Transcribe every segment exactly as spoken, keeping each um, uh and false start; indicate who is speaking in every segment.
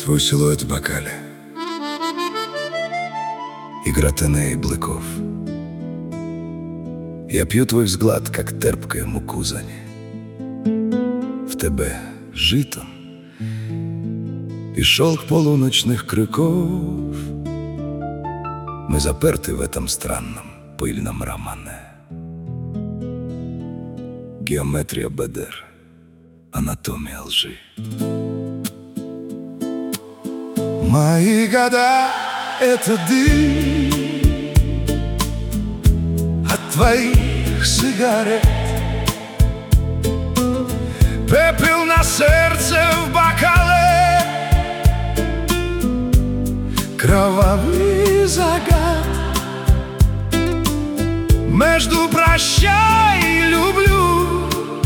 Speaker 1: Твой силуэт в бокале, игра теней и блыков. Я п'ю твой взгляд, как терпкая муку зані. В тебе житом и шелк полуночных криков. Мы заперты в этом странном пыльном романе. Геометрия бедер, анатомия лжи. Мои года — это дым от твоих сигарет, пепел на сердце в бокале, кровавый загад. Между прощай и люблю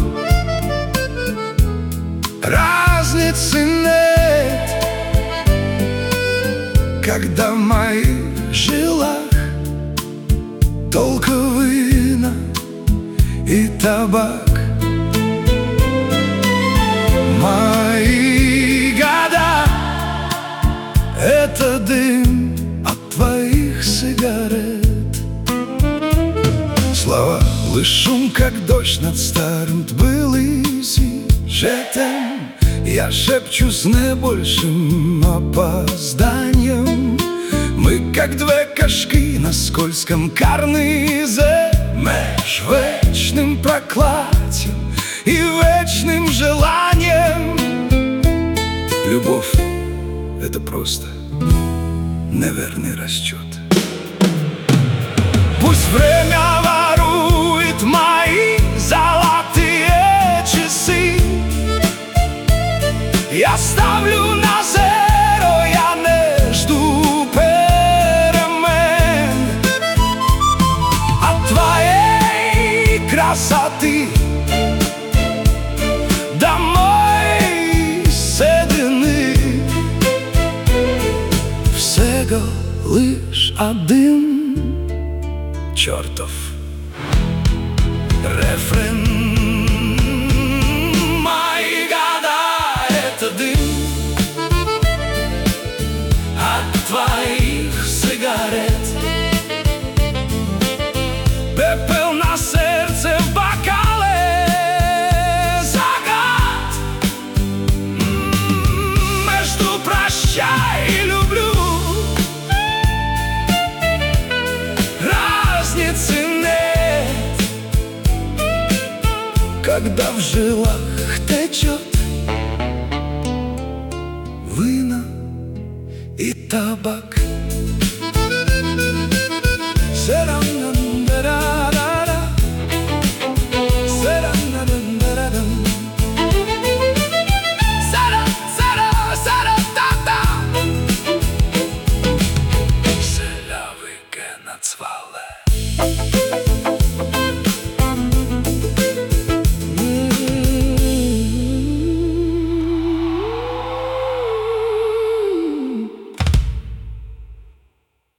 Speaker 1: разницы нет, когда в моих жилах только вина и табак. Мои года — это дым от твоих сигарет. Слова лишь шум, как дождь над старым тбылизи жетем. Я шепчу с наибольшим опозданием. Мы, как две кашки на скользком карнизе, меж вечным проклятием и вечным желанием. Любовь — это просто неверный расчет. Пусть время ворует мои золотые часы, я ставлю на зеро, я не жду перемен. От твоей красоты до моей седины всего лишь один чертов рефрен. Мои года — это дым от твоих сигарет, пепел на сердце в бокале, загад. Между прощай и люблю разницы нет, когда в жилах течет вина и табак.